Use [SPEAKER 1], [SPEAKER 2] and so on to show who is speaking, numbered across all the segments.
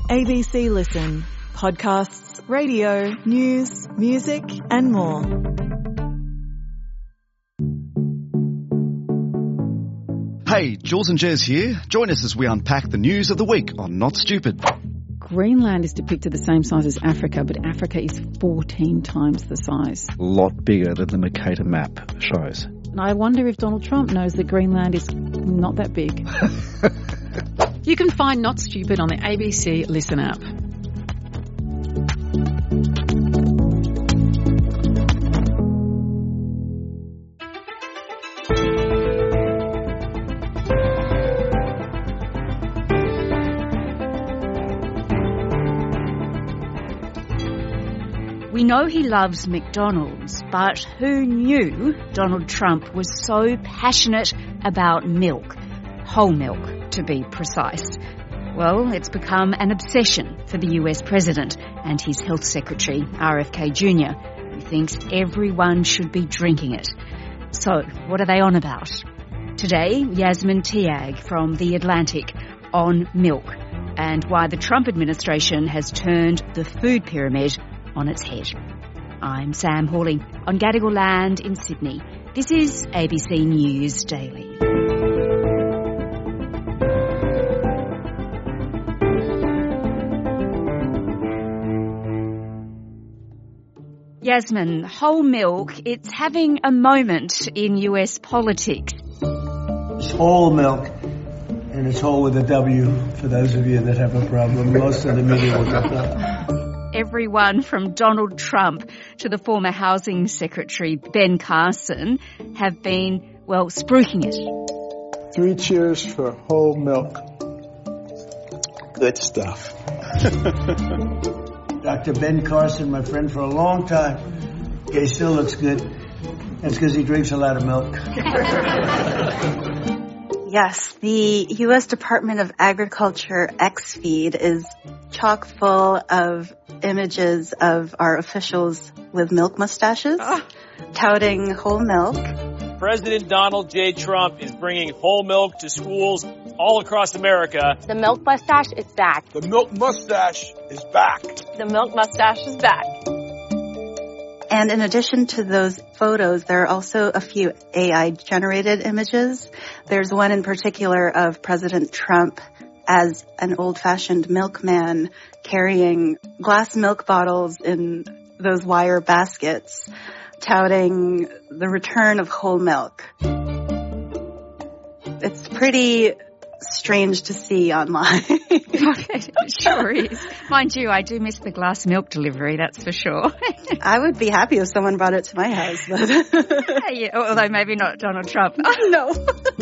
[SPEAKER 1] ABC Listen. Podcasts, radio, news, music and more.
[SPEAKER 2] Hey, Jules and Jez here. Join us as we unpack the news of the week on Not Stupid.
[SPEAKER 3] Greenland is depicted the same size as Africa, but Africa is 14 times the size.
[SPEAKER 4] A lot bigger than the Mercator map shows.
[SPEAKER 3] And I wonder if Donald Trump knows that Greenland is not that big. You can find Not Stupid on the ABC Listen app.
[SPEAKER 5] We know he loves McDonald's, but who knew Donald Trump was so passionate about milk? Whole milk, to be precise. Well, it's become an obsession for the US president and his health secretary, RFK Jr., who thinks everyone should be drinking it. So, what are they on about? Today, Yasmin Tiag from The Atlantic on milk and why the Trump administration has turned the food pyramid on its head. I'm Sam Hawley on Gadigal land in Sydney. This is ABC News Daily. Yasmin, whole milk, it's having a moment in US politics.
[SPEAKER 6] It's whole milk, and it's whole with a W for those of you that have a problem. Most of the media will get that.
[SPEAKER 5] Everyone from Donald Trump to the former Housing Secretary, Ben Carson, have been, well, spruiking it.
[SPEAKER 6] 3 cheers for whole milk. Good stuff. Dr. Ben Carson, my friend for a long time. He still looks good. That's because he drinks a lot of milk.
[SPEAKER 7] Yes, the U.S. Department of Agriculture X feed is chock full of images of our officials with milk mustaches, touting whole milk.
[SPEAKER 8] President Donald J. Trump is bringing whole milk to schools all across America.
[SPEAKER 9] The milk mustache is back.
[SPEAKER 10] The milk mustache is back.
[SPEAKER 9] The milk mustache is back.
[SPEAKER 7] And in addition to those photos, there are also a few AI-generated images. There's one in particular of President Trump as an old-fashioned milkman carrying glass milk bottles in those wire baskets, touting the return of whole milk. It's pretty strange to see online.
[SPEAKER 5] It sure is. Mind you, I do miss the glass milk delivery, that's for sure.
[SPEAKER 7] I would be happy if someone brought it to my house. But
[SPEAKER 5] yeah, although maybe not Donald Trump.
[SPEAKER 7] No.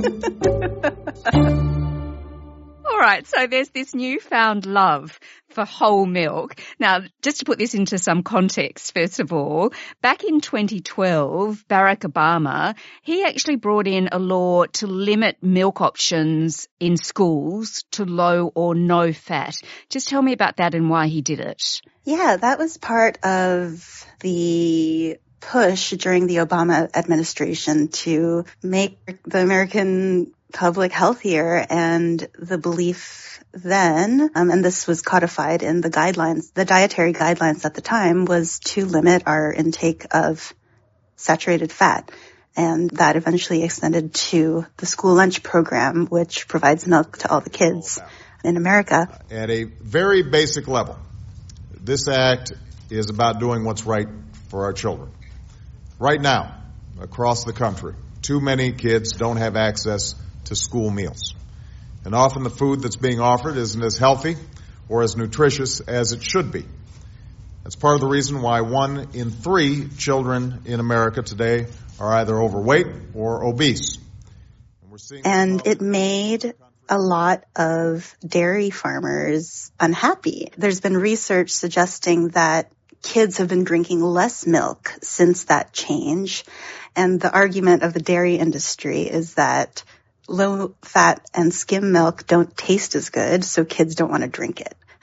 [SPEAKER 5] All right, so there's this newfound love for whole milk. Now, just to put this into some context, first of all, back in 2012, Barack Obama, he actually brought in a law to limit milk options in schools to low or no fat. Just tell me about that and why he did it.
[SPEAKER 7] Yeah, that was part of the push during the Obama administration to make the American public healthier, and the belief then, and this was codified in the guidelines, the dietary guidelines at the time, was to limit our intake of saturated fat. And that eventually extended to the school lunch program, which provides milk to all the kids in America.
[SPEAKER 11] At a very basic level, this act is about doing what's right for our children. Right now, across the country, too many kids don't have access to school meals. And often the food that's being offered isn't as healthy or as nutritious as it should be. That's part of the reason why 1 in 3 children in America today are either overweight or obese.
[SPEAKER 7] And it made a lot of dairy farmers unhappy. There's been research suggesting that kids have been drinking less milk since that change. And the argument of the dairy industry is that low-fat and skim milk don't taste as good, so kids don't want to drink it.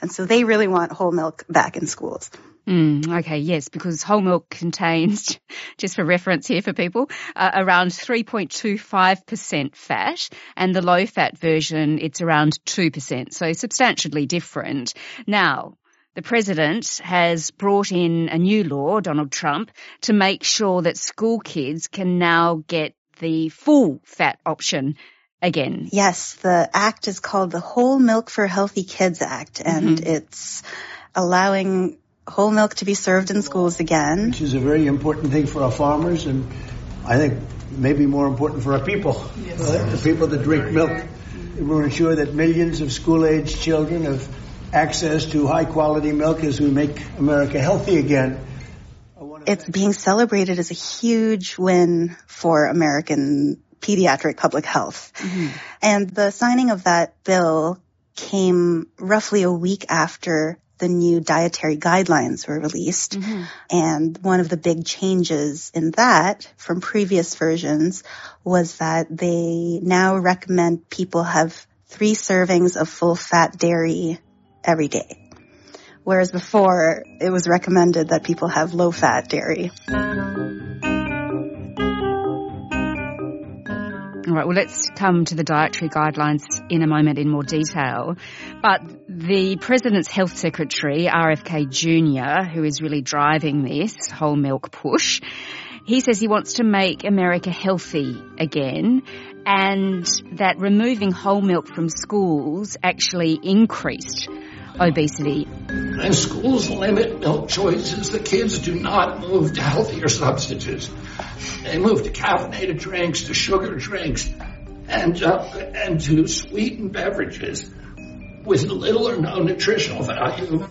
[SPEAKER 7] And so they really want whole milk back in schools.
[SPEAKER 5] Okay, yes, because whole milk contains, just for reference here for people, around 3.25% fat, and the low-fat version, it's around 2%, so substantially different. Now, the president has brought in a new law, Donald Trump, to make sure that school kids can now get the full fat option again.
[SPEAKER 7] Yes, the act is called the Whole Milk for Healthy Kids Act, and it's allowing whole milk to be served in schools again.
[SPEAKER 6] Which is a very important thing for our farmers, and I think maybe more important for our people, the people that drink milk. We'll ensure that millions of school-aged children have access to high-quality milk as we make America healthy again.
[SPEAKER 7] It's being celebrated as a huge win for American pediatric public health. And the signing of that bill came roughly a week after the new dietary guidelines were released. And one of the big changes in that from previous versions was that they now recommend people have 3 servings of full-fat dairy every day. Whereas before, it was recommended that people have low-fat dairy.
[SPEAKER 5] All right, well, let's come to the dietary guidelines in a moment in more detail. But the President's Health Secretary, RFK Jr., who is really driving this whole milk push, he says he wants to make America healthy again, and that removing whole milk from schools actually increased obesity.
[SPEAKER 12] When schools limit milk choices, the kids do not move to healthier substitutes. They move to caffeinated drinks, to sugar drinks, and to sweetened beverages with little or no nutritional value.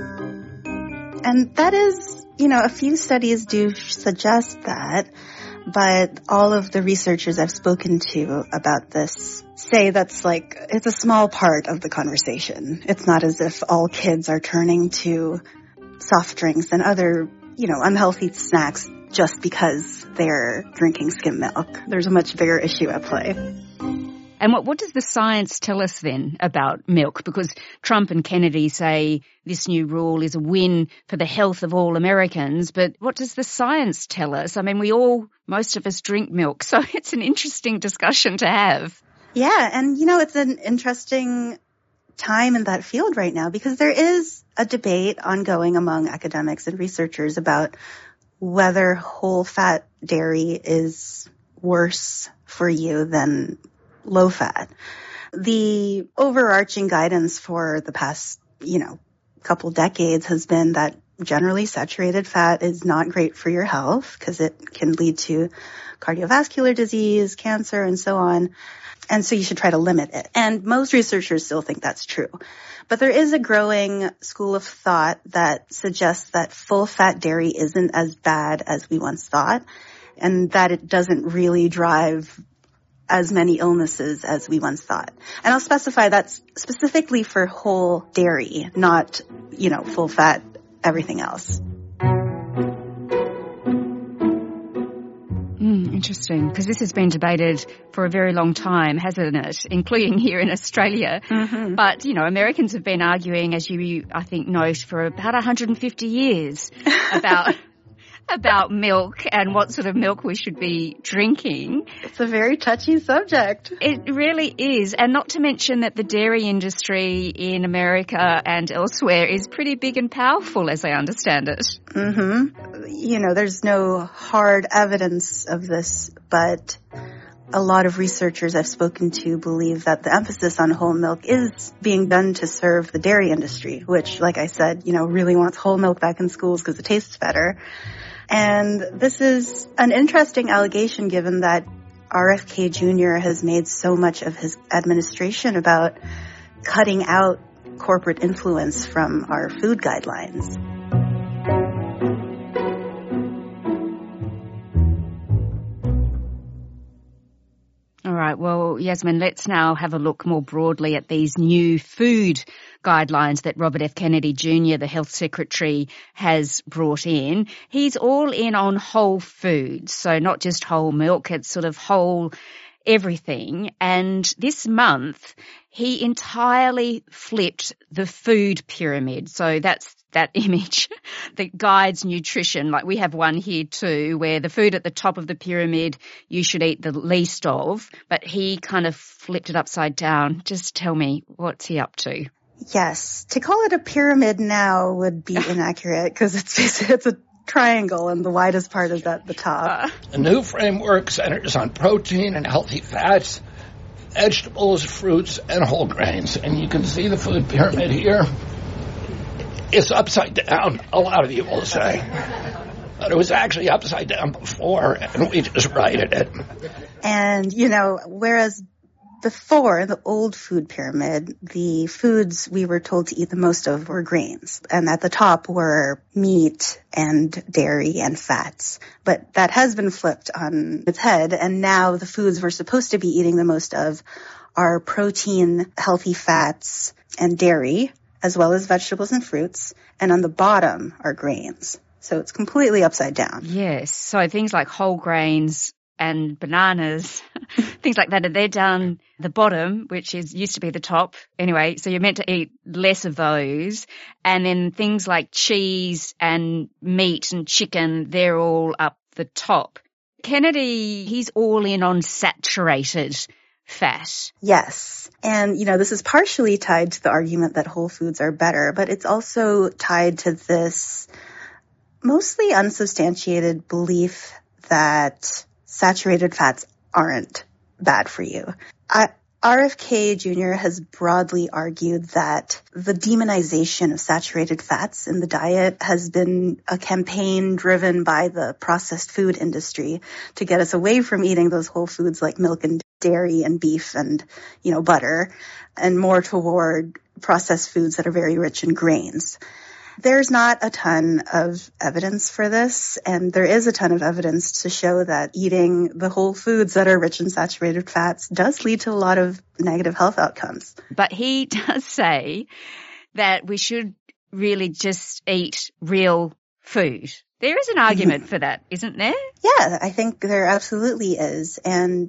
[SPEAKER 7] And that is, a few studies do suggest that, but all of the researchers I've spoken to about this say it's a small part of the conversation. It's not as if all kids are turning to soft drinks and other, unhealthy snacks just because they're drinking skim milk. There's a much bigger issue at play.
[SPEAKER 5] And what does the science tell us then about milk? Because Trump and Kennedy say this new rule is a win for the health of all Americans, but what does the science tell us? I mean, most of us drink milk, so it's an interesting discussion to have.
[SPEAKER 7] Yeah, and it's an interesting time in that field right now because there is a debate ongoing among academics and researchers about whether whole-fat dairy is worse for you than low-fat. The overarching guidance for the past, couple decades has been that generally saturated fat is not great for your health because it can lead to cardiovascular disease, cancer, and so on. And so you should try to limit it. And most researchers still think that's true. But there is a growing school of thought that suggests that full-fat dairy isn't as bad as we once thought, and that it doesn't really drive as many illnesses as we once thought. And I'll specify that's specifically for whole dairy, not, full-fat everything else.
[SPEAKER 5] Interesting, because this has been debated for a very long time, hasn't it, including here in Australia. But, Americans have been arguing, as you, I think, note, for about 150 years about milk and what sort of milk we should be drinking.
[SPEAKER 7] It's a very touchy subject.
[SPEAKER 5] It really is. And not to mention that the dairy industry in America and elsewhere is pretty big and powerful, as I understand it.
[SPEAKER 7] There's no hard evidence of this, but a lot of researchers I've spoken to believe that the emphasis on whole milk is being done to serve the dairy industry, which, like I said, really wants whole milk back in schools because it tastes better. And this is an interesting allegation given that RFK Jr. has made so much of his administration about cutting out corporate influence from our food guidelines.
[SPEAKER 5] All right, well, Yasmin, let's now have a look more broadly at these new food guidelines that Robert F. Kennedy Jr., the Health Secretary, has brought in. He's all in on whole foods, so not just whole milk, it's sort of whole everything. And this month, he entirely flipped the food pyramid. So that's that image that guides nutrition. Like we have one here too, where the food at the top of the pyramid you should eat the least of, but he kind of flipped it upside down. Just tell me, what's he up to?
[SPEAKER 7] Yes. To call it a pyramid now would be inaccurate because it's a triangle and the widest part is at the top.
[SPEAKER 12] The new framework centers on protein and healthy fats, vegetables, fruits, and whole grains. And you can see the food pyramid here. It's upside down, a lot of you will say. But it was actually upside down before, and we just righted it.
[SPEAKER 7] And, whereas before the old food pyramid, the foods we were told to eat the most of were grains. And at the top were meat and dairy and fats. But that has been flipped on its head. And now the foods we're supposed to be eating the most of are protein, healthy fats, and dairy, as well as vegetables and fruits. And on the bottom are grains. So it's completely upside down.
[SPEAKER 5] Yes. So things like whole grains and bananas, things like that, they're down the bottom, which used to be the top. Anyway, so you're meant to eat less of those. And then things like cheese and meat and chicken, they're all up the top. Kennedy, he's all in on saturated fat.
[SPEAKER 7] Yes. And, this is partially tied to the argument that whole foods are better, but it's also tied to this mostly unsubstantiated belief that saturated fats aren't bad for you. RFK Jr. has broadly argued that the demonization of saturated fats in the diet has been a campaign driven by the processed food industry to get us away from eating those whole foods like milk and dairy and beef and, butter, and more toward processed foods that are very rich in grains. There's not a ton of evidence for this, and there is a ton of evidence to show that eating the whole foods that are rich in saturated fats does lead to a lot of negative health outcomes.
[SPEAKER 5] But he does say that we should really just eat real food. There is an argument for that, isn't there?
[SPEAKER 7] Yeah, I think there absolutely is. And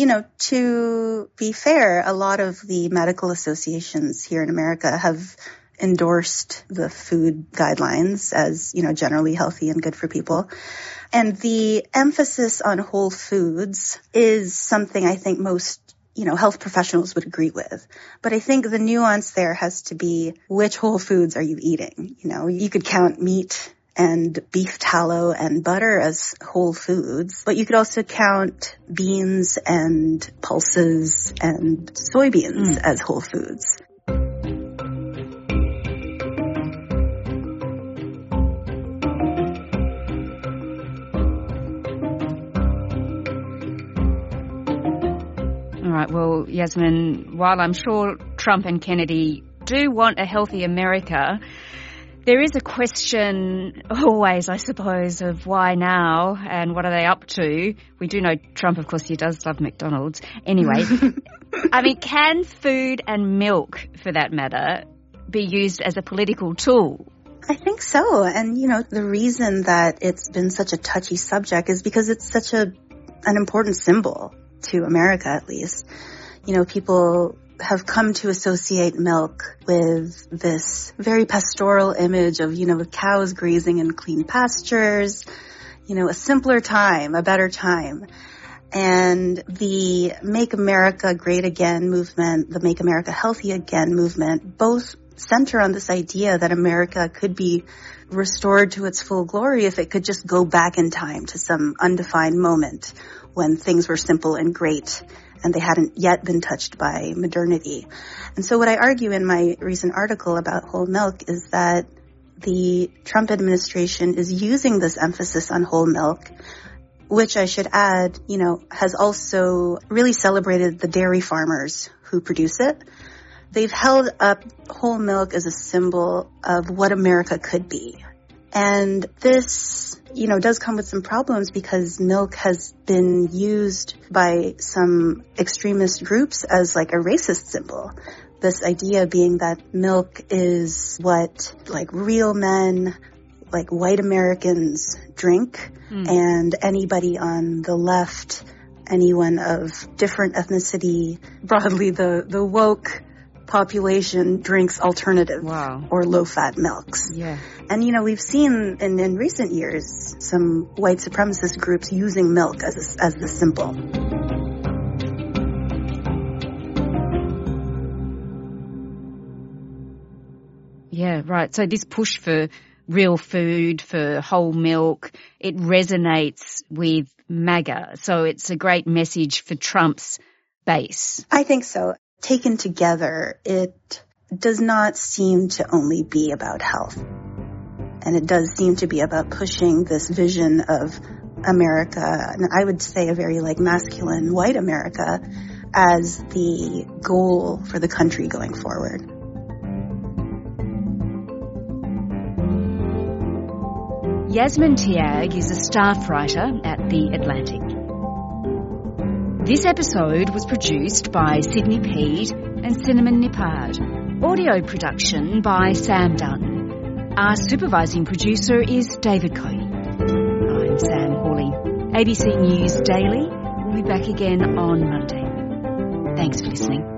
[SPEAKER 7] to be fair, a lot of the medical associations here in America have endorsed the food guidelines as, generally healthy and good for people. And the emphasis on whole foods is something I think most, health professionals would agree with. But I think the nuance there has to be which whole foods are you eating? You could count meat and beef tallow and butter as whole foods, but you could also count beans and pulses and soybeans as whole foods.
[SPEAKER 5] All right, well, Yasmin, while I'm sure Trump and Kennedy do want a healthy America, there is a question always, I suppose, of why now and what are they up to? We do know Trump, of course, he does love McDonald's. Anyway, can food and milk, for that matter, be used as a political tool?
[SPEAKER 7] I think so. And, the reason that it's been such a touchy subject is because it's such an important symbol to America, at least. People have come to associate milk with this very pastoral image of, cows grazing in clean pastures, a simpler time, a better time. And the Make America Great Again movement, the Make America Healthy Again movement, both center on this idea that America could be restored to its full glory if it could just go back in time to some undefined moment when things were simple and great and they hadn't yet been touched by modernity. And so what I argue in my recent article about whole milk is that the Trump administration is using this emphasis on whole milk, which I should add, has also really celebrated the dairy farmers who produce it. They've held up whole milk as a symbol of what America could be. And this, does come with some problems because milk has been used by some extremist groups as like a racist symbol. This idea being that milk is what real men, like white Americans drink, and anybody on the left anyone of different ethnicity, broadly the woke population drinks alternative or low-fat milks.
[SPEAKER 5] Yeah.
[SPEAKER 7] And, we've seen in recent years some white supremacist groups using milk as the symbol.
[SPEAKER 5] Yeah, right. So this push for real food, for whole milk, it resonates with MAGA. So it's a great message for Trump's base.
[SPEAKER 7] I think so. Taken together, it does not seem to only be about health. And it does seem to be about pushing this vision of America, and I would say a very masculine white America, as the goal for the country going forward.
[SPEAKER 5] Yasmin Tiag is a staff writer at The Atlantic. This episode was produced by Sydney Peed and Cinnamon Nippard. Audio production by Sam Dunn. Our supervising producer is David Coe. I'm Sam Hawley. ABC News Daily will be back again on Monday. Thanks for listening.